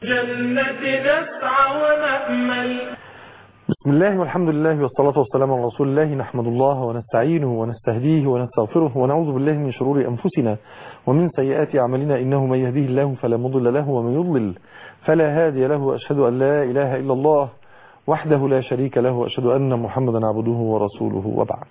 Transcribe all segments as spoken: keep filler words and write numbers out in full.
الجنة نسعى ونأمل. بسم الله والحمد لله والصلاة والسلام على رسول الله. نحمد الله ونستعينه ونستهديه ونستغفره ونعوذ بالله من شرور أنفسنا ومن سيئات أعمالنا، إنه من يهديه الله فلا مضل له ومن يضلل فلا هادي له. وأشهد أن لا إله إلا الله وحده لا شريك له، وأشهد أن محمدا عبده ورسوله. وبعد،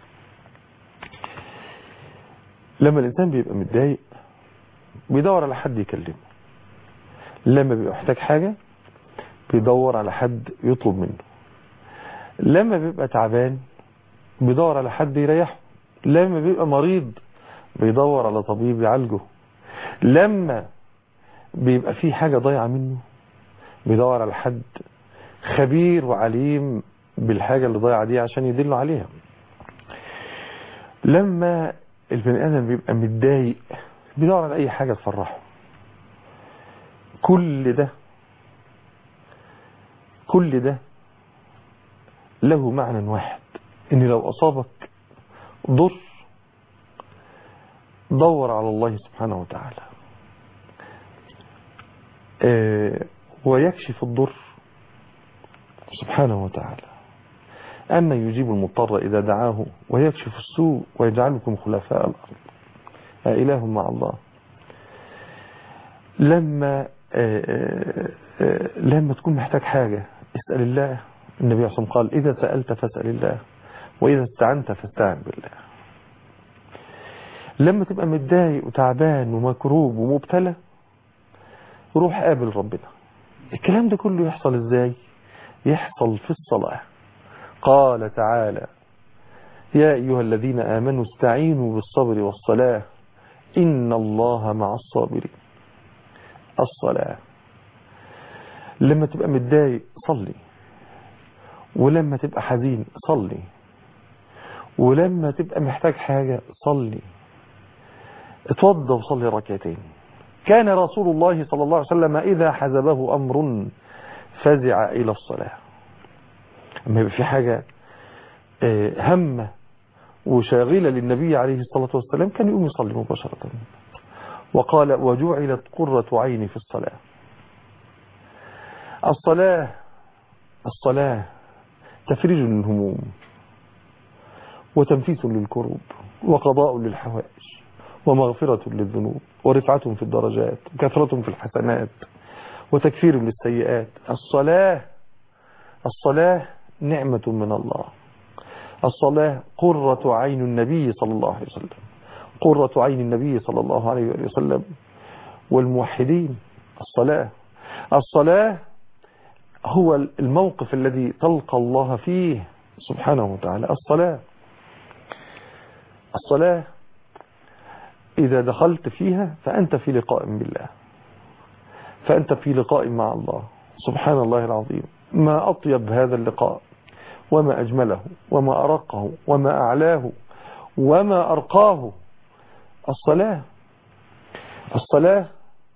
لما الإنسان بيبقى متضايق بيدور على حد يكلمه، لما بيبقى محتاج حاجة بيدور على حد يطلب منه، لما بيبقى تعبان بيدور على حد يريحه، لما بيبقى مريض بيدور على طبيب يعالجه، لما بيبقى فيه حاجة ضايعة منه بيدور على حد خبير وعليم بالحاجة اللي ضايعة دي عشان يدله عليها. لما البني آدم بيبقى متضايق بيدور على أي حاجة تفرحه. كل ده كل ده له معنى واحد، إن لو أصابك ضر دور على الله سبحانه وتعالى آه ويكشف الضر سبحانه وتعالى. أما يجيب المضطر إذا دعاه ويكشف السوء ويجعلكم خلفاء الأرض أإله مع الله. لما آآ آآ لما تكون محتاج حاجة اسأل الله. النبي عليه الصلاة والسلام قال: إذا سألت فاسأل الله، وإذا استعنت فاستعن بالله. لما تبقى متضايق وتعبان ومكروب ومبتلى روح قابل ربنا. الكلام ده كله يحصل ازاي؟ يحصل في الصلاة. قال تعالى: يا أيها الذين آمنوا استعينوا بالصبر والصلاة إن الله مع الصابرين. الصلاة. لما تبقى متضايق صلي، ولما تبقى حزين صلي، ولما تبقى محتاج حاجة صلي. اتوضى وصلي ركعتين. كان رسول الله صلى الله عليه وسلم إذا حزبه أمر فزع إلى الصلاة. اما يبقى في حاجة همة وشاغلة للنبي عليه الصلاة والسلام كان يقوم يصلي مباشرة. وقال: وجعلت قرة عيني في الصلاة. الصلاة الصلاة تفريج للهموم وتنفيس للكروب وقضاء للحوائج ومغفرة للذنوب ورفعة في الدرجات وكثرة في الحسنات وتكفير للسيئات. الصلاة الصلاة نعمة من الله. الصلاة قرة عين النبي صلى الله عليه وسلم، قرة عين النبي صلى الله عليه وسلم والموحدين. الصلاة الصلاة هو الموقف الذي تلقى الله فيه سبحانه وتعالى. الصلاة الصلاة إذا دخلت فيها فأنت في لقاء بالله، فأنت في لقاء مع الله سبحان الله العظيم. ما أطيب هذا اللقاء وما أجمله وما أرقه وما أعلاه وما أرقاه. الصلاة الصلاة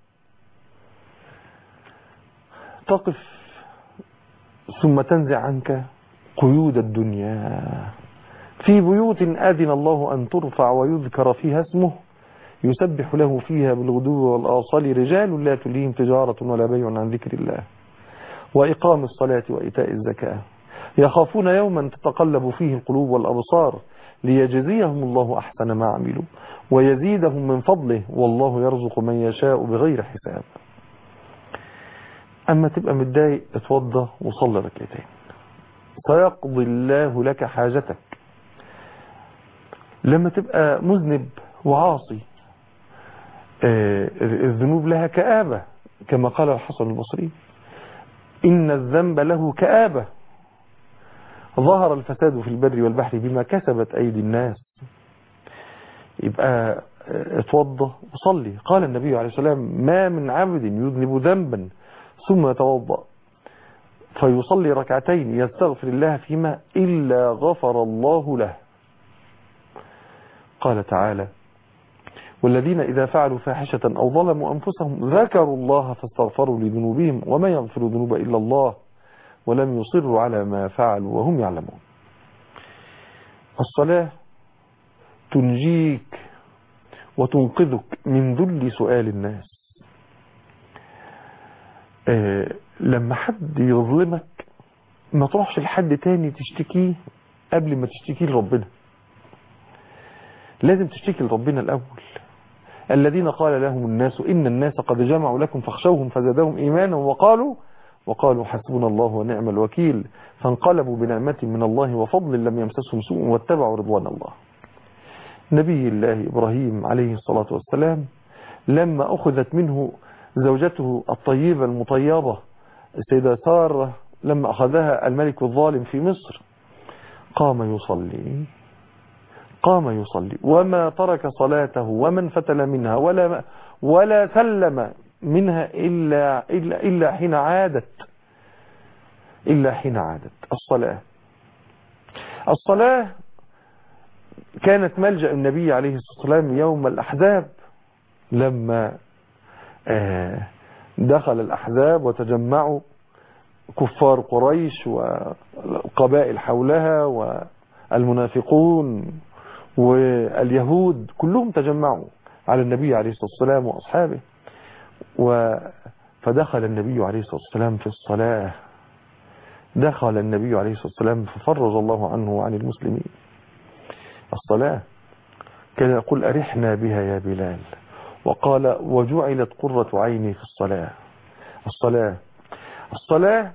تقف ثم تنزع عنك قيود الدنيا. في بيوت أذن الله أن ترفع ويذكر فيها اسمه يسبح له فيها بالغدو والآصال رجال لا تلهيهم تجارة ولا بيع عن ذكر الله وإقام الصلاة وإيتاء الزكاة يخافون يوما تتقلب فيه القلوب والأبصار ليجزيهم الله أحسن ما عملوا ويزيدهم من فضله والله يرزق من يشاء بغير حساب. أما تبقى متضايق اتوضى وصلي ركعتين سيقضي الله لك حاجتك. لما تبقى مذنب وعاصي الذنوب لها كآبة، كما قال الحسن البصري: إن الذنب له كآبة ظهر الفساد في البر والبحر بما كسبت أيدي الناس. يبقى اتوضى وصلي. قال النبي عليه الصلاة والسلام: ما من عبد يذنب ذنبا ثم يتوضأ فيصلي ركعتين يستغفر الله فيما إلا غفر الله له. قال تعالى: والذين إذا فعلوا فاحشة أو ظلموا أنفسهم ذكروا الله فاستغفروا لذنوبهم وما يغفر الذنوب إلا الله ولم يصروا على ما فعلوا وهم يعلمون. الصلاة تنجيك وتنقذك من ذل سؤال الناس. آه لما حد يظلمك ما تروحش لحد تاني تشتكيه قبل ما تشتكيه لربنا. لازم تشتكي لربنا الأول. الذين قال لهم الناس إن الناس قد جمعوا لكم فاخشوهم فزادهم إيمانا وقالوا وقالوا حسبنا الله ونعم الوكيل فانقلبوا بنعمة من الله وفضل لم يمسسهم سوء واتبعوا رضوان الله. نبي الله إبراهيم عليه الصلاة والسلام لما أخذت منه زوجته الطيبة المطيبة السيدة سارة، لما أخذها الملك الظالم في مصر قام يصلي قام يصلي وما ترك صلاته وما انفتل منها ولا ولا سلم منها إلا, إلا, إلا حين عادت إلا حين عادت الصلاة. الصلاة كانت ملجأ النبي عليه الصلاة والسلام يوم الأحزاب، لما دخل الأحزاب وتجمعوا كفار قريش والقبائل حولها والمنافقون واليهود كلهم تجمعوا على النبي عليه الصلاة والسلام وأصحابه، فدخل النبي عليه الصلاة والسلام في الصلاة. دخل النبي عليه الصلاة والسلام ففرج الله عنه وعن المسلمين. الصلاة كان يقول أرحنا بها يا بلال، وقال وجعلت قرة عيني في الصلاة. الصلاة الصلاة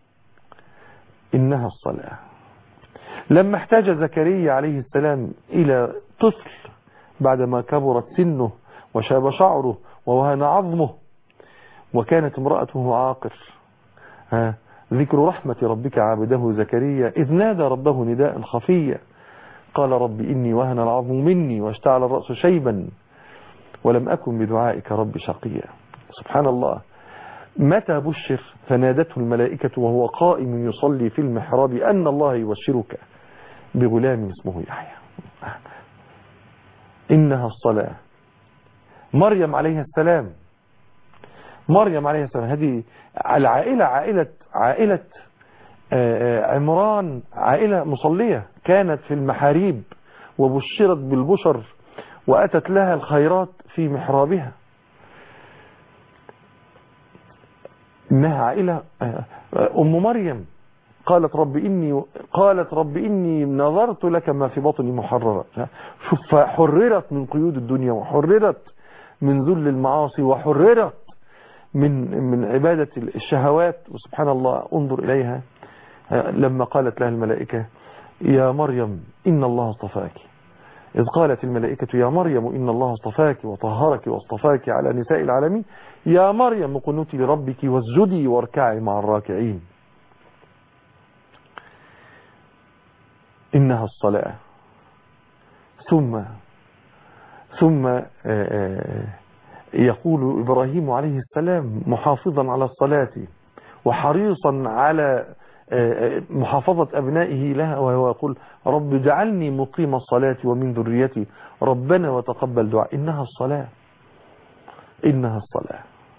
إنها الصلاة. لما احتاج زكريا عليه السلام إلى طفل بعدما كبرت سنه وشاب شعره ووهن عظمه وكانت امرأته عاقر، ها ذكر رحمة ربك عبده زكريا إذ نادى ربه نداء خفيا قال رب إني وهن العظم مني واشتعل الرأس شيبا ولم أكن بدعائك رب شقيا. سبحان الله. متى بشر فنادته الملائكة وهو قائم يصلي في المحراب أن الله يبشرك بغلام اسمه يحيى. إنها الصلاة. مريم عليها السلام مريم عليها السلام هذه العائلة عائلة عائلة عمران عائلة مصلية، كانت في المحاريب وبشرت بالبشر وأتت لها الخيرات في محرابها. إنها عائلة. أم مريم قالت رب إني قالت رب إني نظرت لك ما في بطني محررا. شوف، حررت من قيود الدنيا وحررت من ذل المعاصي وحررت من من عبادة الشهوات. وسبحان الله انظر إليها لما قالت لها الملائكة يا مريم إن الله اصطفاك، إذ قالت الملائكة يا مريم إن الله اصطفاك وطهرك واصطفاك على نساء العالمين يا مريم قنوتي لربك واسجدي واركعي مع الراكعين. إنها الصلاة. ثم ثم يقول إبراهيم عليه السلام محافظا على الصلاة وحريصا على محافظة أبنائه لها وهو يقول رب اجعلني مقيم الصلاة ومن ذريتي ربنا وتقبل دعاء. إنها الصلاة. إنها الصلاة.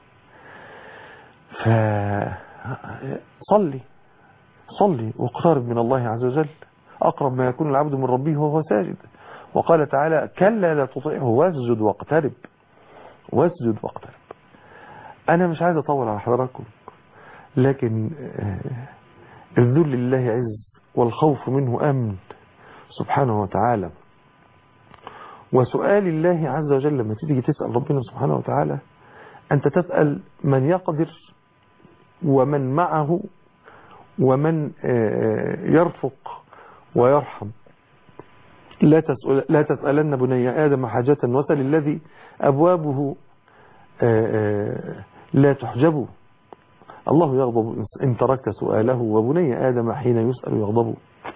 فصلي صلي واقترب من الله عز وجل، أقرب ما يكون العبد من ربه وهو ساجد. وقال تعالى كلا لا تطيعه واسجد واقترب واسجد واقترب. أنا مش عايز أطول على حضراتكم، لكن الذل لله عز والخوف منه أمن سبحانه وتعالى. وسؤال الله عز وجل لما تيجي تسأل ربنا سبحانه وتعالى أنت تسأل من يقدر ومن معه ومن يرفق ويرحم. لا تسأل لا تسألن بني آدم حاجة وسل الذي أبوابه لا تحجب. الله يغضب إن تركت سؤاله وبني آدم حين يسأل يغضب.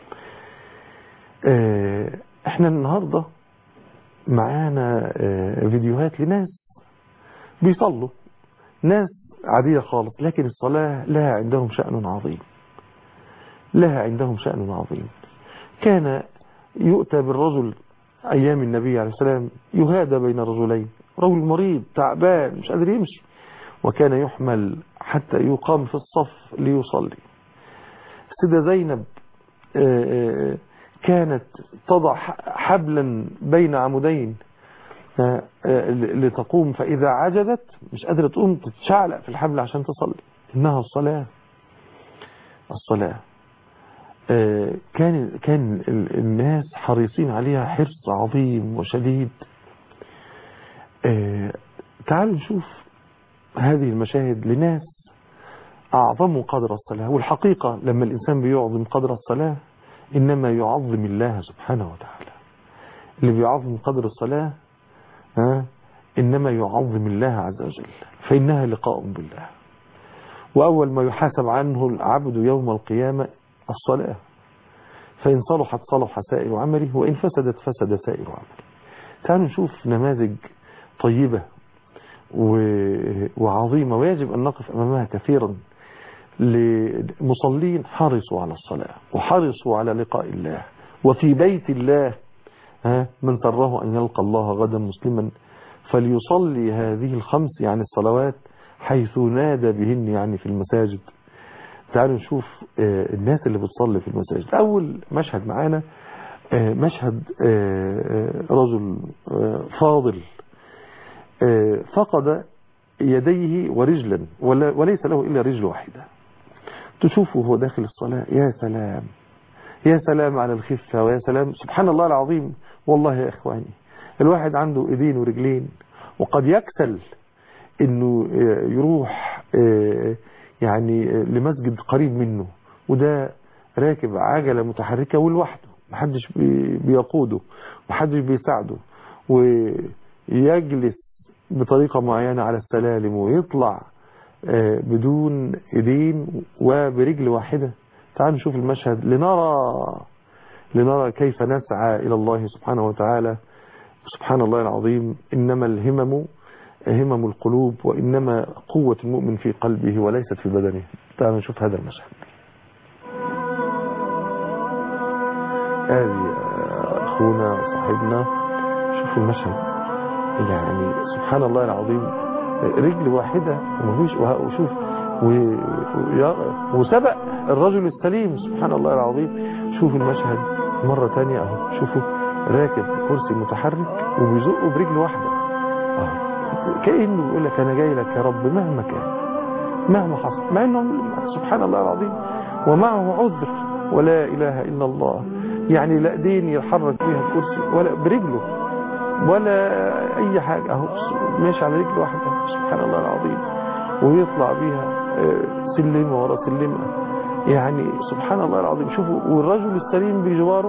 احنا النهاردة معانا فيديوهات لناس بيصلوا، ناس عادية خالص، لكن الصلاة لها عندهم شأن عظيم لها عندهم شأن عظيم. كان يؤتى بالرجل أيام النبي عليه السلام يهادى بين رجلين، رجل مريض تعبان مش قادر يمشي، وكان يحمل حتى يقام في الصف ليصلي. السيدة زينب كانت تضع حبلا بين عمودين لتقوم، فإذا عجزت مش قادرة تقوم تتشعلق في الحبل عشان تصلي. إنها الصلاة. الصلاة آه كان كان الناس حريصين عليها حرص عظيم وشديد. آه تعالوا نشوف هذه المشاهد لناس أعظموا قدر الصلاة. والحقيقة لما الإنسان بيعظم قدر الصلاة إنما يعظم الله سبحانه وتعالى. اللي بيعظم قدر الصلاة ها إنما يعظم الله عز وجل، فإنها لقاء بالله. وأول ما يحاسب عنه العبد يوم القيامة الصلاة، فإن صلحت صلح سائر عمله، وإن فسدت فسد سائر عمله. تعالوا نشوف نماذج طيبة وعظيمة ويجب أن نقف أمامها كثيرا لمصلين حرصوا على الصلاة وحرصوا على لقاء الله. وفي بيت الله ها من سره أن يلقى الله غدا مسلما فليصلي هذه الخمس يعني الصلوات حيث نادى بهن يعني في المساجد. تعالوا نشوف الناس اللي بتصلي في المساجد. أول مشهد معانا مشهد رجل فاضل فقد يديه ورجلا وليس له إلا رجل واحدة. تشوفه هو داخل الصلاة، يا سلام يا سلام على الخفة، ويا سلام سبحان الله العظيم. والله يا إخواني الواحد عنده إيدين ورجلين وقد يكسل إنه يروح يعني لمسجد قريب منه، وده راكب عجلة متحركة ولوحده، محدش بيقوده محدش بيساعده، ويجلس بطريقة معينة على السلالم ويطلع بدون ايدين وبرجل واحدة. تعالوا نشوف المشهد لنرى لنرى كيف نسعى إلى الله سبحانه وتعالى. سبحان الله العظيم. إنما الهمم همم القلوب، وإنما قوة المؤمن في قلبه وليست في بدنه. تعالوا نشوف هذا المشهد. هذه أخونا صاحبنا، شوفوا المشهد يعني سبحان الله العظيم، رجل واحدة ومفيش، وشوف وسبق الرجل السليم سبحان الله العظيم. شوفوا المشهد مرة تانية اهو، شوفوا راكب كرسي متحرك وبيزقه برجل واحدة اهو، كأنه يقول لك انا جاي لك يا رب مهما كان مهما حصل، مع انه سبحان الله العظيم ومعه عذر ولا اله الا الله، يعني لا دين يتحرك بيها الكرسي ولا برجله ولا اي حاجة اهو، ماشي على رجل واحدة سبحان الله العظيم، ويطلع بيها سلمة ورا سلمة، يعني سبحان الله العظيم. شوفوا والرجل السليم بجواره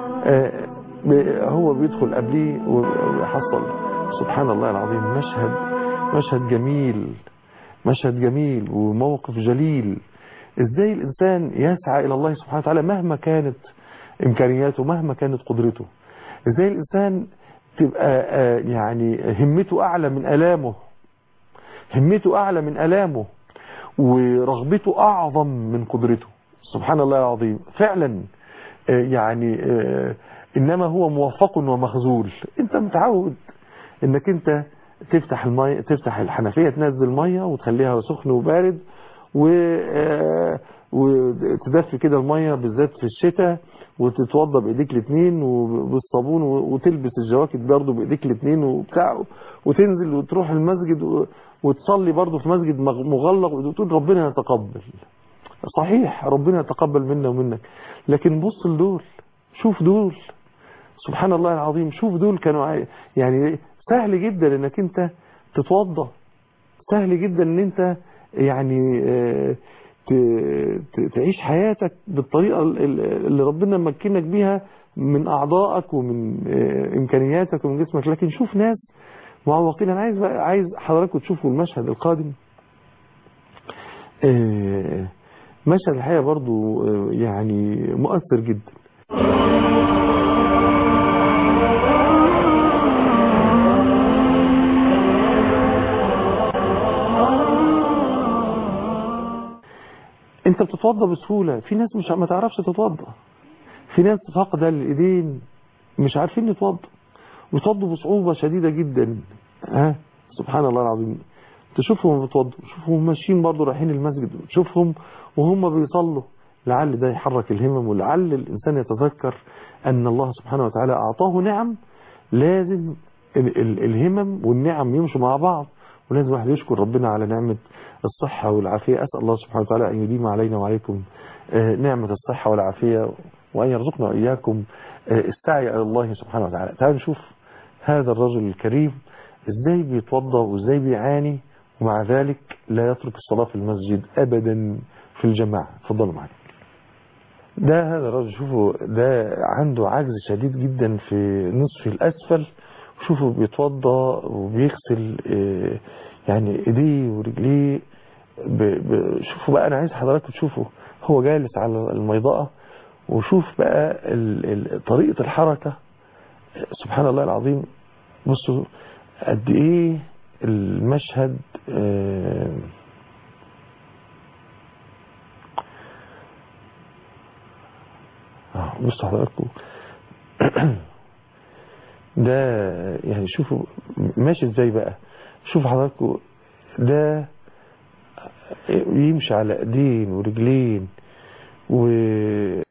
هو بيدخل قبليه ويحصل. سبحان الله العظيم. مشهد مشهد جميل مشهد جميل وموقف جليل. ازاي الانسان يسعى الى الله سبحانه وتعالى مهما كانت امكانياته مهما كانت قدرته، ازاي الانسان تبقى يعني همته اعلى من الامه همته اعلى من الامه ورغبته اعظم من قدرته. سبحان الله العظيم. فعلا يعني انما هو موفق ومخذول. انت متعود انك انت تفتح الميه تفتح الحنفيه تنزل ميه وتخليها سخن وبارد وتدفي كده الميه بالذات في الشتاء، وتتوضى بايديك الاثنين وبالصابون وتلبس الجواكت برضه بايديك الاثنين وبتاع، وتنزل وتروح المسجد وتصلي برضه في مسجد مغلق وتقول ربنا يتقبل. صحيح ربنا يتقبل منا ومنك، لكن بص لدول، شوف دول سبحان الله العظيم. شوف دول كانوا يعني سهل جدا انك انت تتوضى، سهل جدا ان انت يعني تعيش حياتك بالطريقة اللي ربنا مكنك بيها من أعضائك ومن إمكانياتك ومن جسمك. لكن شوف ناس معوقين. أنا عايز بقى عايز حضراتكم تشوفوا المشهد القادم. مشهد الحقيقة برضو يعني مؤثر جدا. انت بتتوضى بسهولة، في ناس مش ما تعرفش تتوضى، في ناس فاقدة الايدين مش عارفين يتوضوا، بيتوضوا بصعوبة شديدة جدا. ها سبحان الله العظيم. تشوفهم بيتوضوا، تشوفهم ماشيين برضو رايحين المسجد، تشوفهم وهم بيصلوا. لعل ده يحرك الهمم، ولعل الانسان يتذكر ان الله سبحانه وتعالى اعطاه نعم، لازم ال ال الهمم والنعم يمشوا مع بعض، ولازم واحد يشكر ربنا على نعمة الصحة والعافية. أسأل الله سبحانه وتعالى أن يديم علينا وعليكم نعمة الصحة والعافية، وأن يرزقنا وإياكم السعي إلى الله سبحانه وتعالى. تعالوا نشوف هذا الرجل الكريم إزاي بيتوضأ وإزاي بيعاني، ومع ذلك لا يترك الصلاة في المسجد أبدا في الجماعة. تفضلوا معي. ده هذا الرجل شوفوا ده عنده عجز شديد جدا في نصف الأسفل. شوفوا بيتوضأ وبيغسل يعني ايديه ورجليه. شوفوا بقى، انا عايز حضراتكم تشوفوا هو جالس على الميضاءة، وشوف بقى طريقة الحركة. سبحان الله العظيم. بصوا قد ايه المشهد اه بصوا حضراتكم ده يعني شوفوا ماشي ازاي بقى. شوفوا حضراتكم ده يمشي على ايدين ورجلين و